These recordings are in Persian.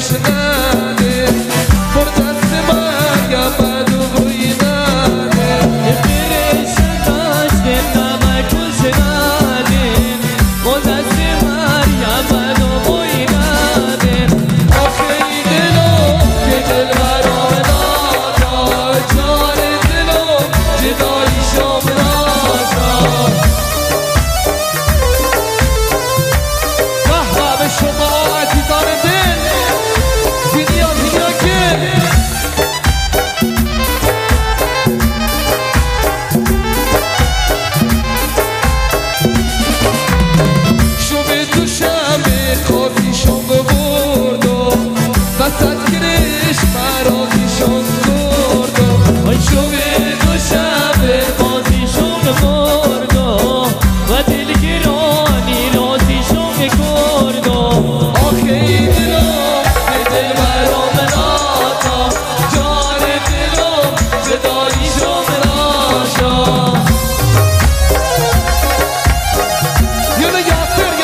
نده پر دست من یا بدو بوی نده فرش داشت نمک و شنده با دست من یا بدو بوی نده آخه این دلو که دل برام نادا جان دلو جدایی شام نادا وحبا به شما عزیزان دل وینیا که شبه تو شبه کافیشون ببرد و وسط گرش مرافیشون برد آی شبه دو شبه بازیشون برد و دلگرانی رازیشون کرد آخه این دلو به دل برام نادا جان دلو جدایی شام ناشا یالا یاسر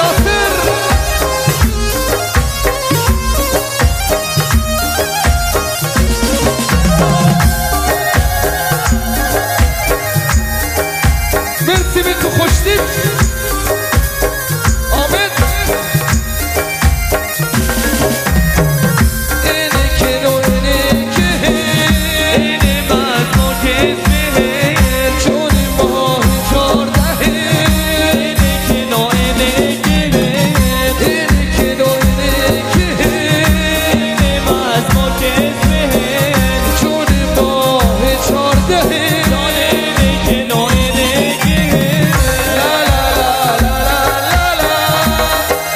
مرسی به تو خوشتید آمد اینه که نو اینه که اینه مزمو کسبه چون ماه 14 اینه که نو اینه که اینه که نو اینه که اینه مزمو کسبه چون ماه 14 اینه که نو اینه که لا لا لا لا لا لا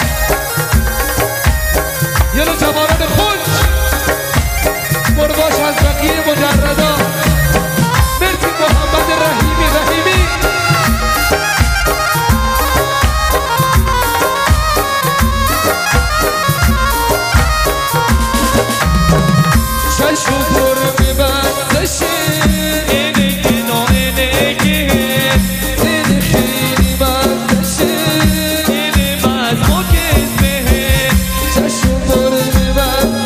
یالا جوانان خود مرباش از بقیه مجردا مرسی محمد رحیمی چشم پر میبندشه اینه که نو اینه که این خیلی بندشه اینه مزمو کسبه چشم پر میبندشه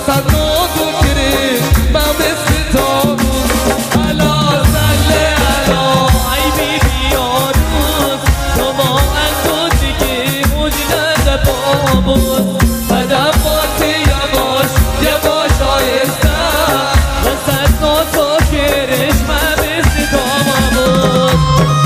وسط ناز و کرش من مثل تابوت علا سله علا ای بی بیاروز تو با اندو دیگه مجنه بابوز قدم باتی یواش یواش آیستم وسط ناز و کرش من مثل تابوز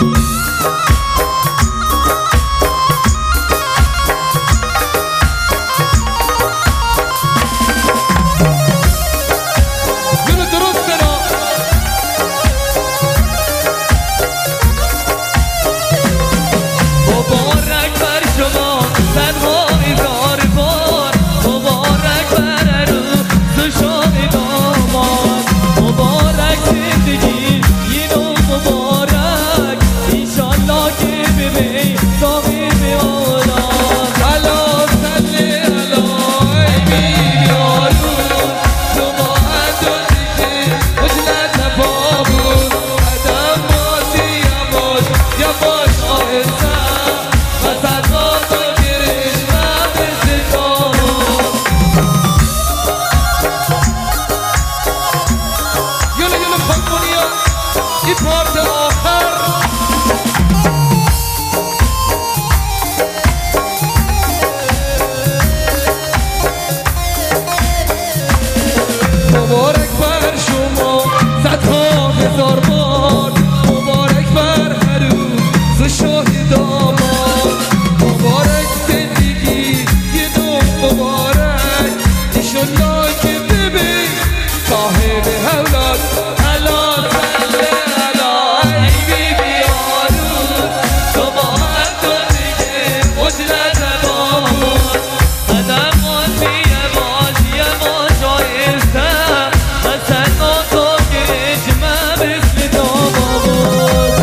مبارک بر شما صدها هزار بار مبارک بر عروس شاهد آمار مبارک زندگی یه نوع مبارک ایشالله که ببین صاحب اولاد علا سله علا ای بی بی آروز تو با هم تو دیگه مجلس بامون قدم بازی یواش یواش آیستم وسط ناز و کرش من مثل تابوز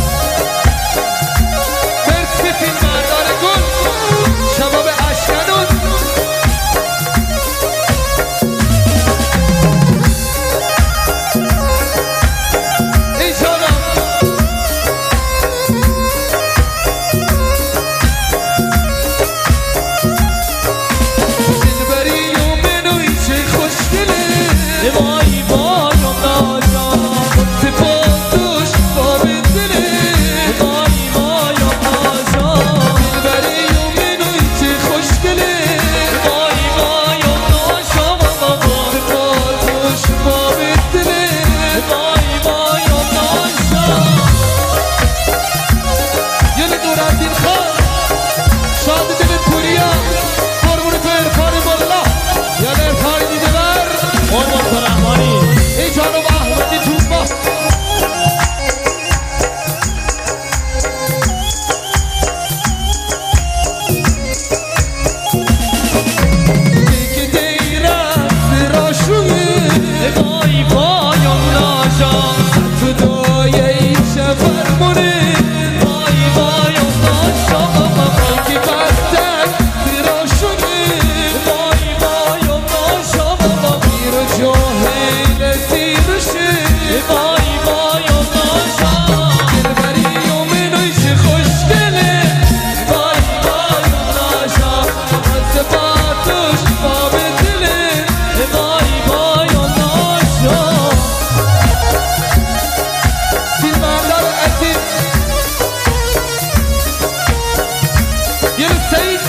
مرسی فیلم بردار گل شباب اشکنون اینشالا دلبری و منوی چه خوشگله وای وایم ناشا سپاسوش با دله وای وایم ناشا دلبری و منوی چه خوشگله وای وایم ناشا سپاسوش با دله وای وایم ناشا یه دور از این خان شاد دلت پوریا قربون تو عرفان بالا یا عرفان دیده بر قربان تو رحمانی ای جانم احمدی توبا دیگه دیرم زراشوه وای وایم ناشا تو دایه شفرمونه وای وایم ناشا که بستن زراشوه وای وایم ناشا زیر و جاهل زیرشه وای وایم ناشا دلبری و منوی چه خوشگله وای وایم ناشا سپاسوش با دله وای وایم ناشا فیلم بردار عزیز یه سعید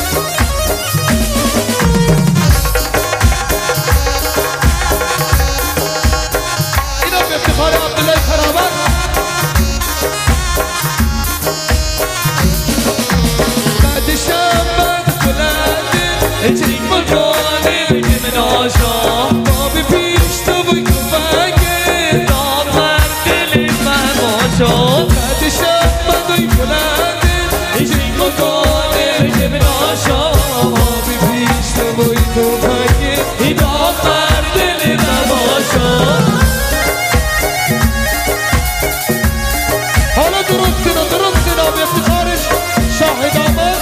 اینا به افتخار عبدالله فرابر بعد شب بلنده چنین مکانه بگه من آشا باب پیش تو بای توفنگه دام بر دل من باشا بعد شب بدوی بلنده چنین مکانه بگه من آشا باب پیش تو بای توفنگه دام بر دل من باشا حالا درست اینا به افتخارش شاهد آمد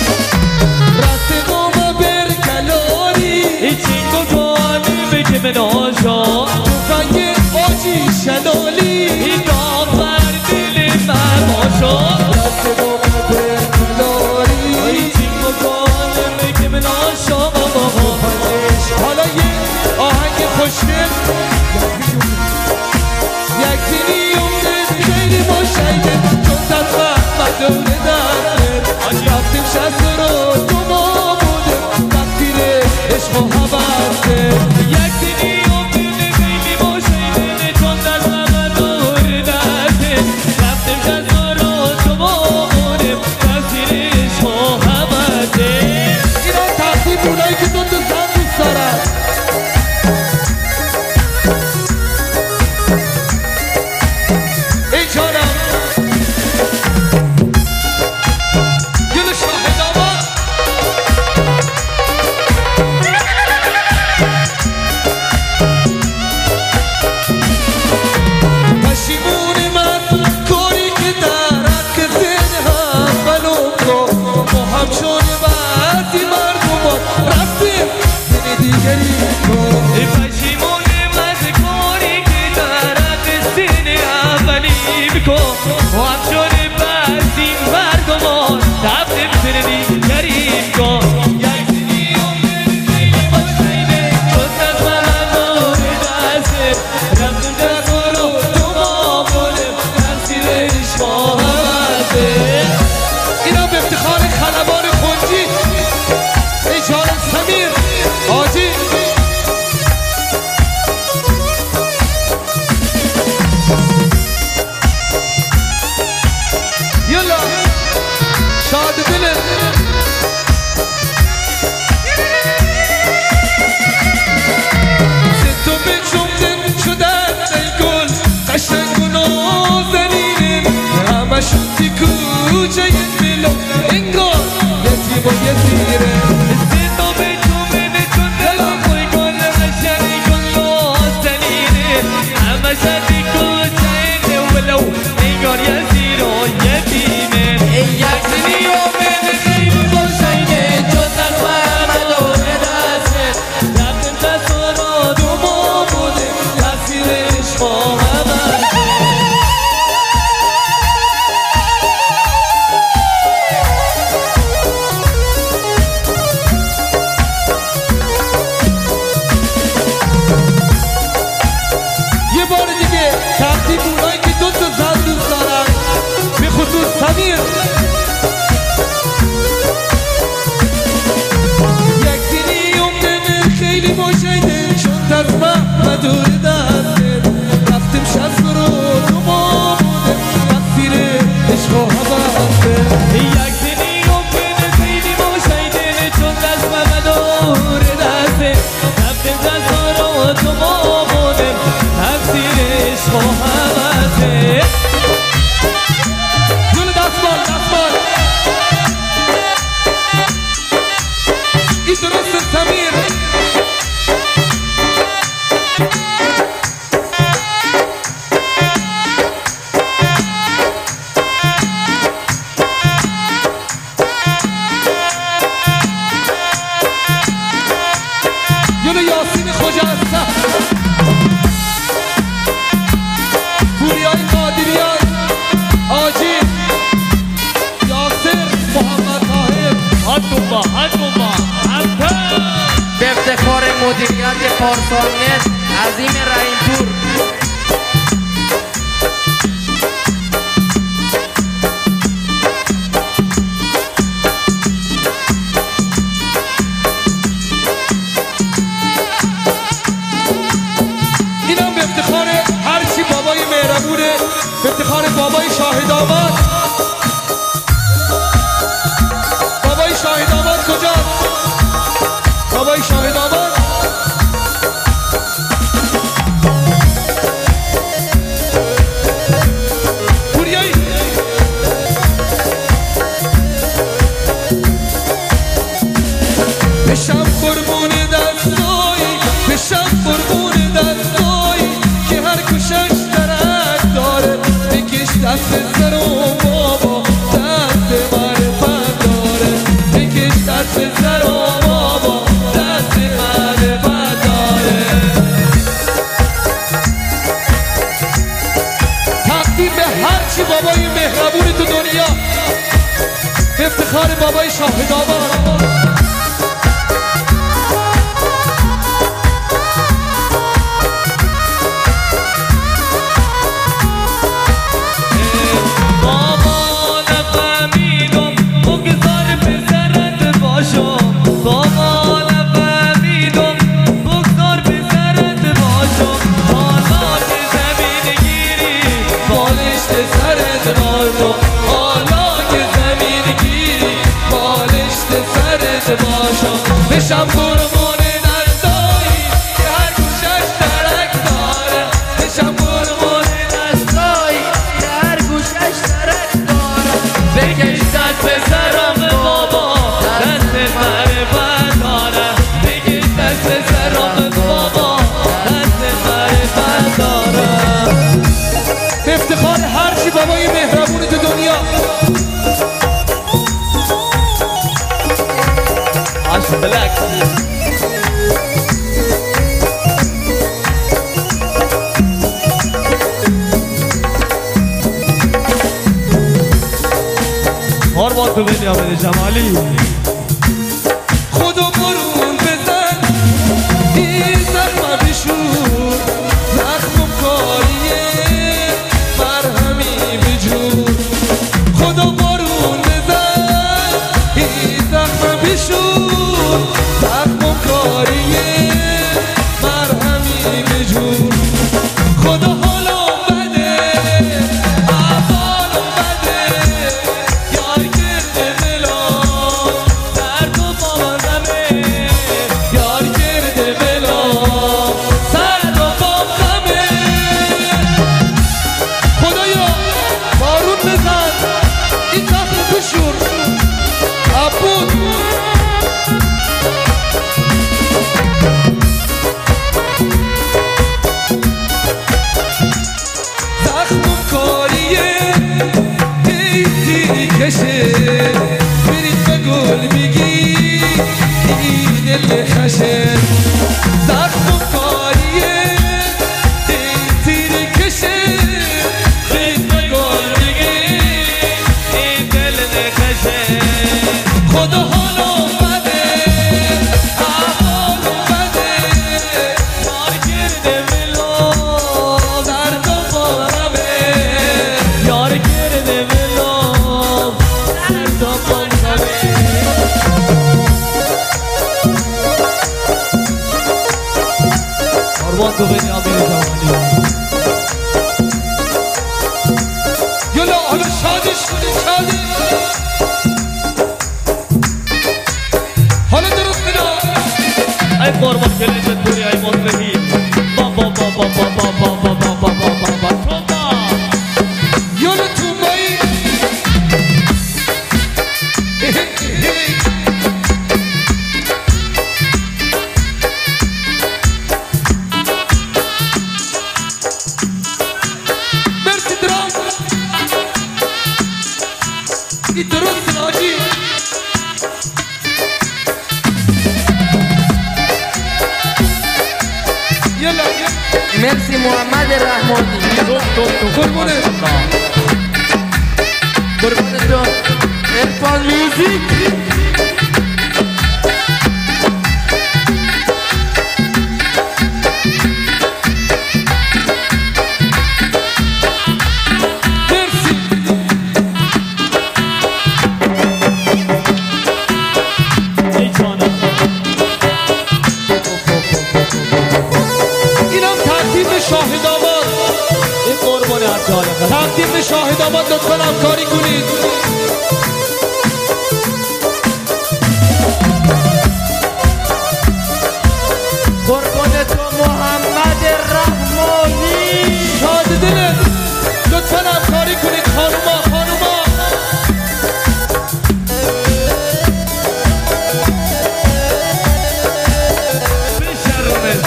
من خوشگل یک دینی اومد خیلی مشایده چون دست محمد نداره رفتیم شست رو تو ما بودیم تقدیر عشق و حوثه یک دینی اومد خیلی مشایده چون دست محمد نداره رفتیم شست رو تو ما بودیم تقدیر عشق و حوثه اینا تقدیم اونایی که دو زن دوست دارن به افتخار مدیریت پارسانیت عظیم رحیمپور اینم به افتخار هرچی بابای مهربونه به افتخار بابای شاهد آباد بابای شاهد آباد کجاست؟ بابای شاهد آباد پوریایی بشم قربون دستایی بشم قربون دستایی که هر کشش درک داره بکش دست سر و بابا دست معرفت داره بکش دست سر و بابا دست معرفت داره تقدیم به هرچی بابای مهربون تو دنیا به افتخار بابای شاهد آباد بشم قربون دستایی که هر گوشش ترک داره بشم قربون دستایی که هر گوشش ترک داره بکش دست سرم بابا دست معرفت داره بکش دست سرم بابا دست معرفت داره افتخار هرچی بابای مهربون تو دنیا عشق بلک هرمان تو بنیامین جمالی خودو برون بزن این زخم بشور زخمم کاریه مرهمی بجور خودو برون بزن این زخم بشور زخمم کاریه مرهمی بجور خدا حالم بده احوالم بده یار کرده بلام درد و باورمه یار کرده بلام سرد و باغمه خدایا بارون بزن این زخم بشور عبود زخم کاریه ای تیری کشه برید به گل میگی این دل خشه زخم کاریه ای تیری کشه برید به گل میگی این دل نخشه خدا حالم بده احوالم بده یار کرده بلام درد و باورمه یار کرده بلام درد و باورمه هرمان تو بنیامین جمالی یالا حالا شادش کنید شادش حالا درست بنا ای قربان کلیجت توری ای مطرحی بابا بابا بابا بابا بابا بابا بابا یالا تومایی مرسی درام این درست ناجی یالا مرسی محمد رحمانی قربونه قربون تو ارفان میوزیک مرسی ای جانم اینم تقدیم شاهد آباد ای قربان هر جانم تقدیم شاهد آباد لطفا همکاری کنید قربون تو محمد رحمانی شاد دلت لطفا همکاری کنید خانوما خانوما بشرمه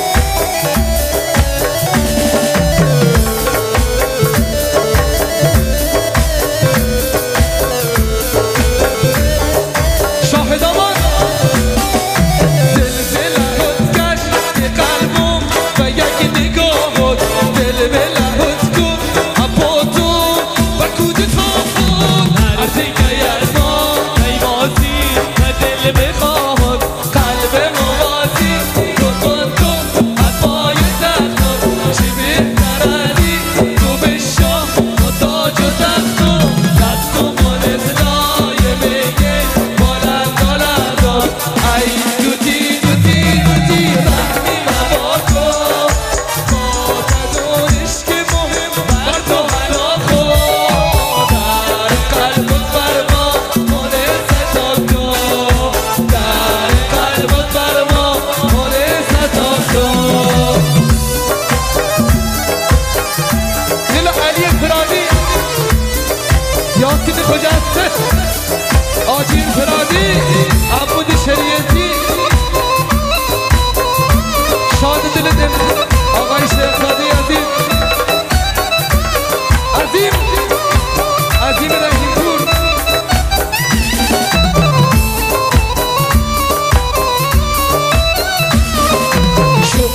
شاهد آباد زلزله‌ات گشت به قلبم و یک نگاهت دل به لحظ کن اپا تو و کود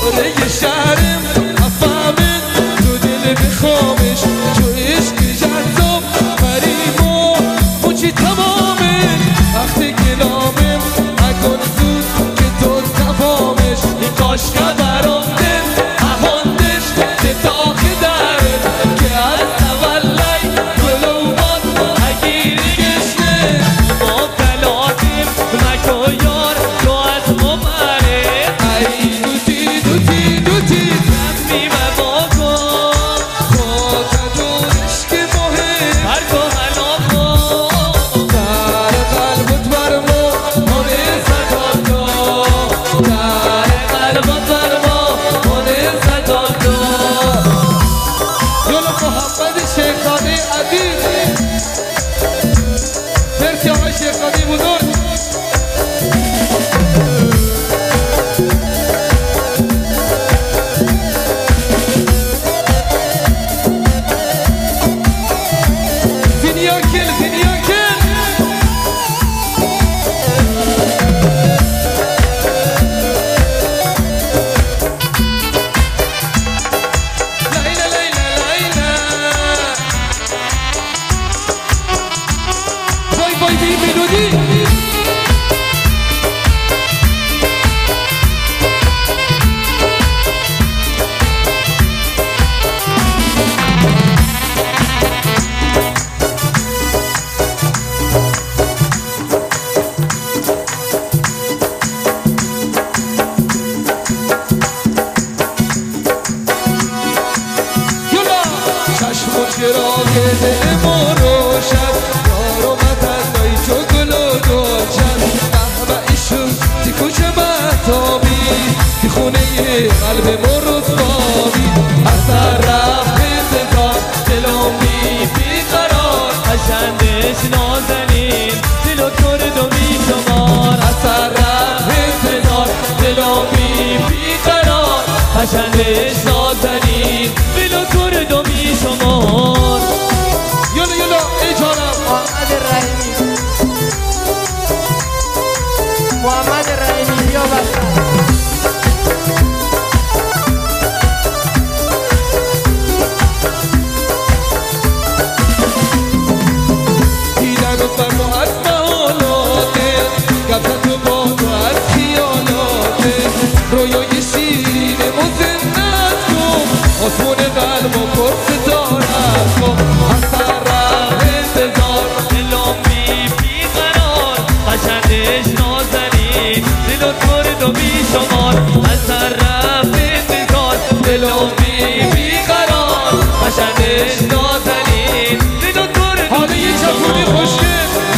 آره یه شهرم افهمه تو دل بخوامش تو عشق جذاب غریب و چی تمامه وقتی کلامم نکن زود که تو تفامش این کاشکه برام دل اهاندش تتاقی داره که از اولی گلوبان اگیری گشنه ما تلاتیم مکو یار تو از ما بره ای دوتی دوتی دوتی رفتی و با کن خاطدونش که مهم هر تو حلا کن در قلبت بر ما مانه ستان کن در قلبت بر ما مانه ستان کن یالا محمد شیخانی عزیز مرسی آقای شیخانی بزرگ زینیاکل زینیاکل لیلا لیلا لیلا وای وای بی ملودی یولا چشم و چراغ دل ما روشن یارو متنایی چو گل و گلشن قهوه ایشون تی کوچه مهتابی تی خونه قلب ما رسوایی اثر رفت انتظار دلم بی قرار قشنگش نازنین دلو کرد و بی شمار اثر رفت انتظار دلم بی قرار قشنگش نازنین دلو کرد و بی شمار یولا یولا ای جانم محمد رحیمی محمد رحیمی بیا بستن دیدنت بر ما از محالاته گفتت و با تو از خیالاته رویای شیرین و زنت کن آسمون قلب و پر ستارت کن از سر رفت انتظار دلم بی قرار قشنگش نازنین دلو کرد و بی شمار از سر رفت انتظار دلم بی قرار قشنگش نازنین دلو کرد و حالا یه بی چپونی شمار خوشگل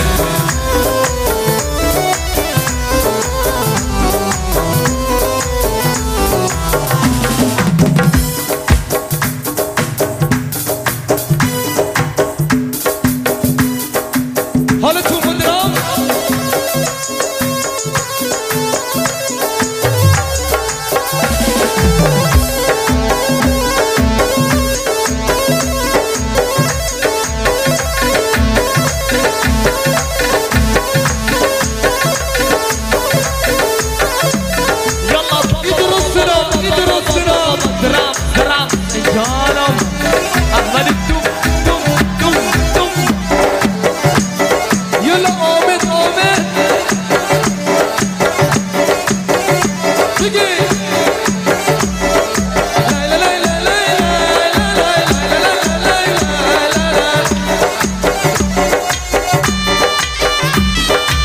حالا تو مدرام يلا ایدرو سرام درام جانم احمد الدم دم یلا آمد بگی لیلا لیلا لیلا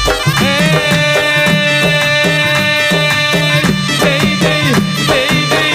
Baby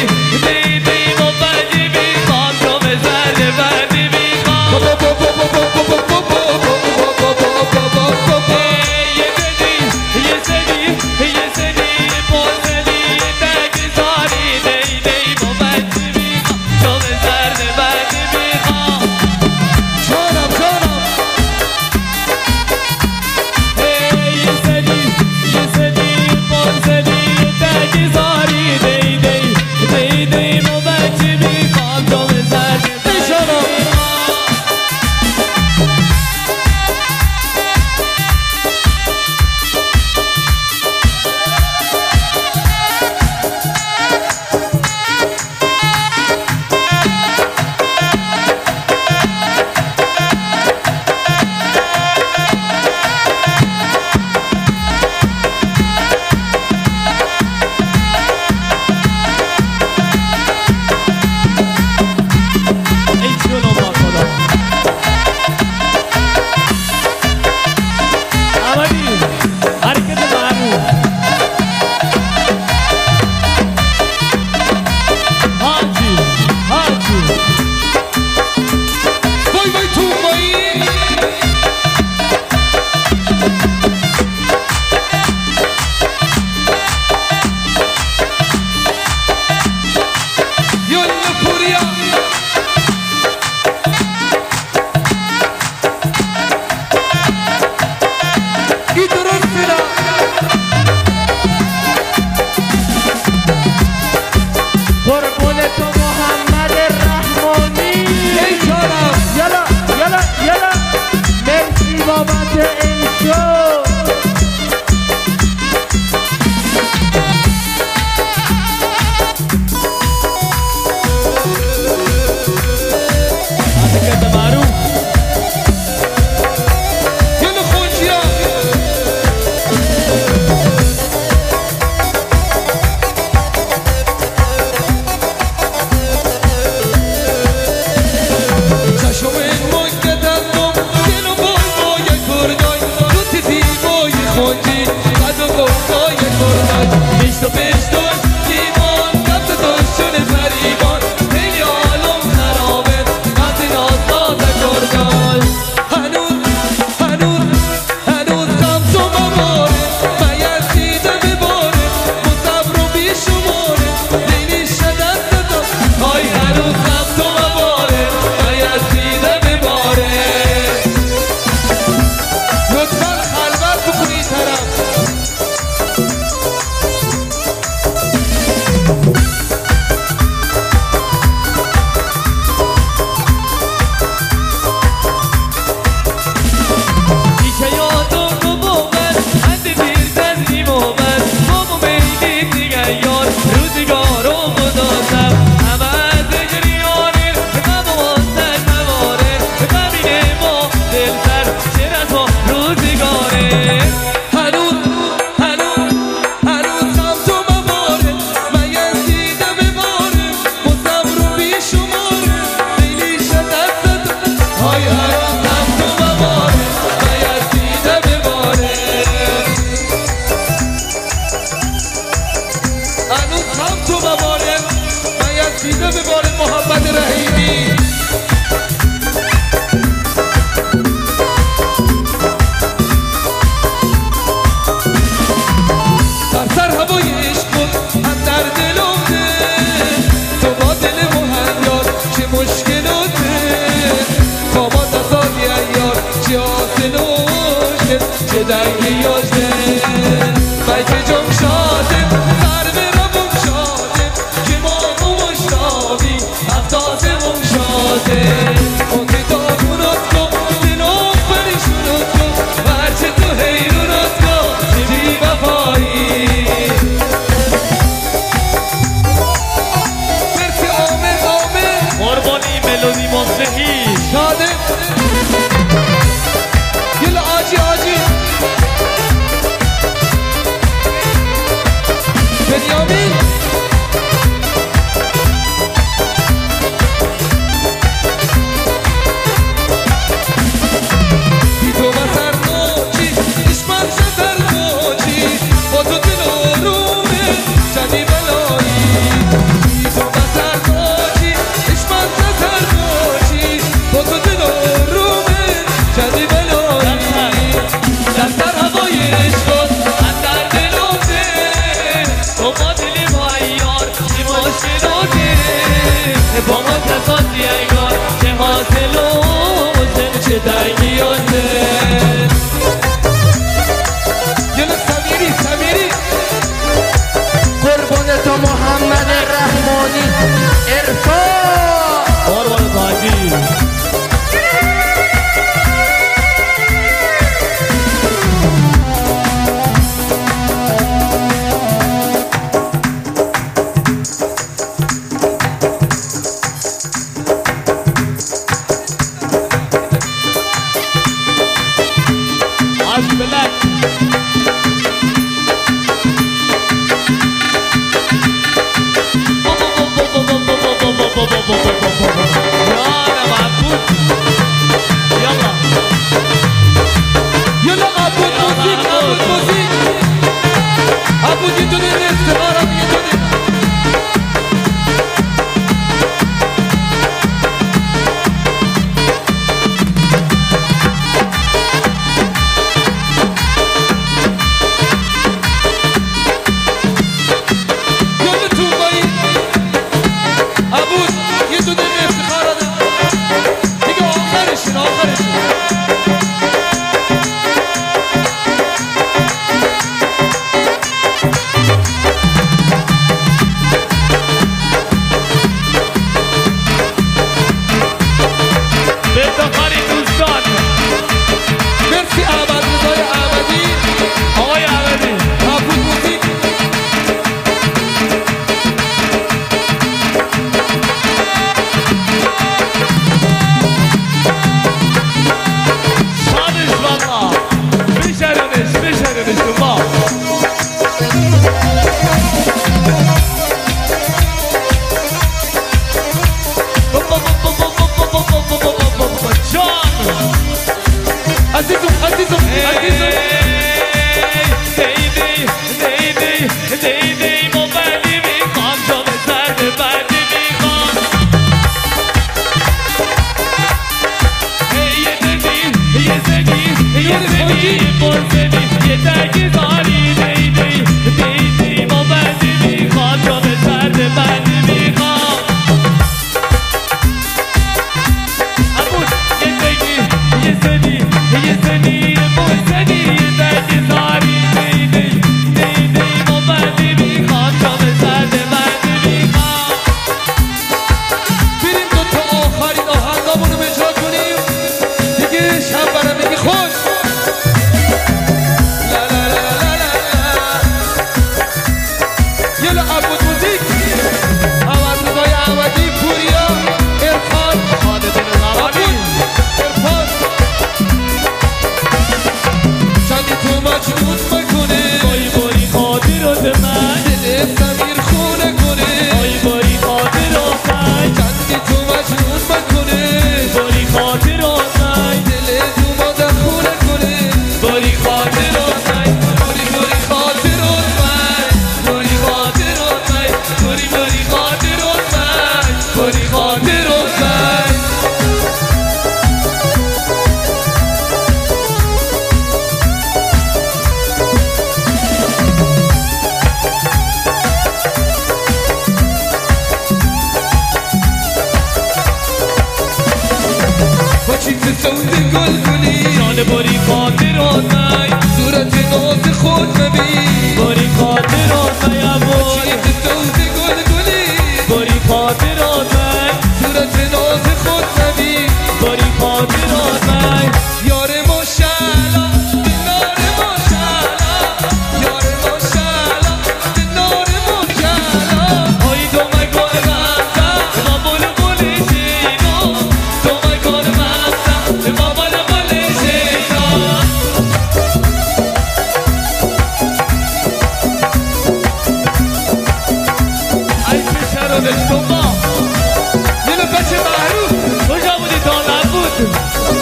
محمد رحیمی سر هوای عشق بود هم در دلمه تو با دل مهندار چه مشکلاته کامات ازادی ایار چه آسلوشه چه دنگی یاشه بیت جم شاده سر برمون شاده که ما مشتابی افتازه مون شاده اونتی داغونات کن دلو پریشونات کن ورچه تو حیرونات کن چی وفایی مرسی آمد قربانی ملودی مصلحی شاده یلا آجی آجی بنیامین بی تو بسر نوچی اشمت شسر نوچی با تو دل رومه جدی بلایی بی تو بسر نوچی اشمت شسر نوچی با تو دل رومه جدی بلایی در سر هوای عشقات اندر دلوته تو با دلی با ایار چه مشکلاته با ما تصادی ایار چه حاصلوته چه دنگیاته یلا سمیری قربان تو محمد رحمانی عرفان قربان تاجی عاش بلک يا معبود يلا یلا عبود موزیک عبود یه دونه استقارم یه دونه یلا تو بایی عبود یه دونه استقارم دیگه آخرشین بفتخاری دوستان مرسی احمد رضای احمدی آقای عبدی عبود موزیک صوت گلگلی جان باری خاطراتای صورت ناز خود مبین باری خاطراتای عبای صوت گلگلی باری خاطراتای صورت ناز خود مبین باری خاطراتای یار ماشاءالله دلار ماشاءالله یار ماشاءالله دلار ماشاءالله ای تو مکان مقصد ما بلبل شیدا تو مکان مقصد ما بلبل شیدا ای پسرانش تو ما دل بچه معروف کجا بودی تا نبود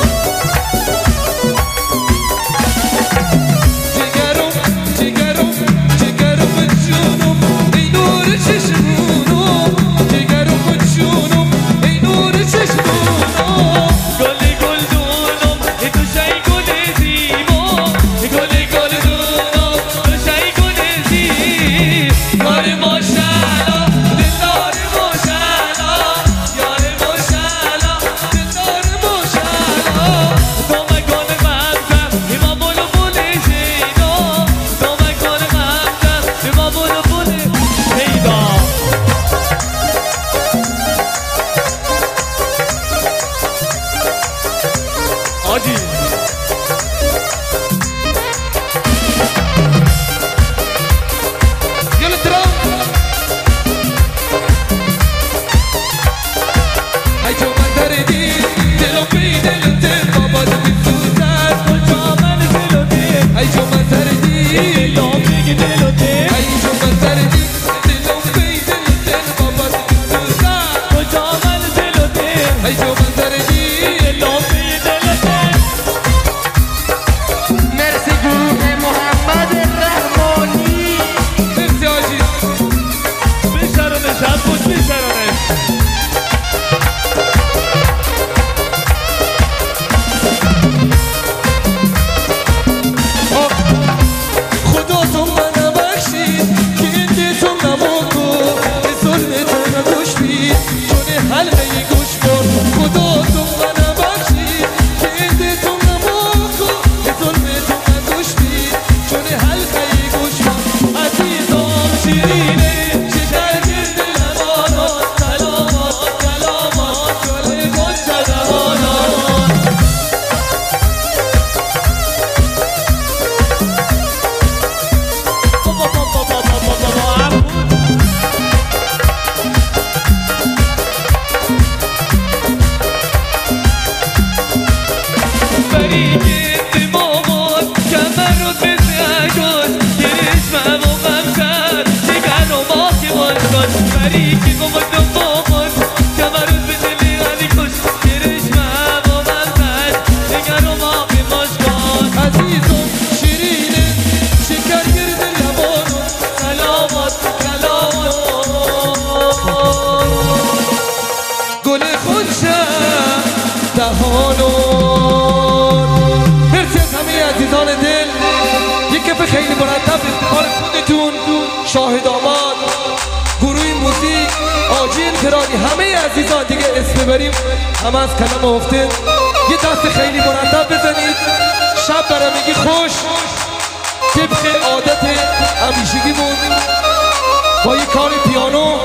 جگرم جونم ای نور چشمونم جگرم جونم ای نور چشمونم گلی گلدونم تو شای گل زیبا گلی گلدونم تو شای گل زیبا یار ماشاءالله دلدار ماشاءالله یار ماشاءالله دلار ماشاءالله تو مکان مقصد ما بلبل شیدا تو مکان مقصد ما بلبل شیدا آجی يلا ترام هاي جو منظردي دلو بي دلتين بابا دبي سوزان کجا من دلوتی هاي جو منظردي دلو میگی دلوتی هاي جو منظردي دلو بي دلتين بابا دبي سوزان کجا من دلوتی هاي جو منظردي دلو میگی دلوتی مرسی گروه محمد رحمانی مرسي حاجي بیشترانش هم بود بیشترانش خدا تو من بخشید که این دیتم نماکو به ظلم تو نگوشتید چون حلقه گوش کن خدا تو من بخشید که این دیتم نماکو به ظلم تو نگوشتید چون حلقه گوش کن عزیزم شیرینه شکر گرد لبانات سلامات کلامات گل گل جوانات بری گرد مامان کمر رو بزنگان گرشمم و غمتر جگر رو ماهی باشکن بری که گفت مامان کمر رو بزنی علی کش گرشمم و غمتر جگر رو ماهی باشکن عزیزم شیرینه شکر گرد لبانات سلامات کلامات گل خونشم دهانات مرسی از همه عزیزان دل یک کف خیلی مرتب افتخار خودتون شاهد آماد گروه موزیک آجی انفرادی همه عزیزان دیگه اسم ببریم همه از کلم افته یه دست خیلی مرتب بزنید شب برامگی خوش طبق عادت همیشگیمون با یه کار پیانو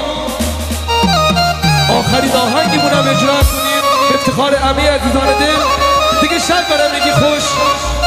آخرین آهنگیمون هم اجرا کنیم افتخار همه عزیزان دل دیگه شب برامگی خوش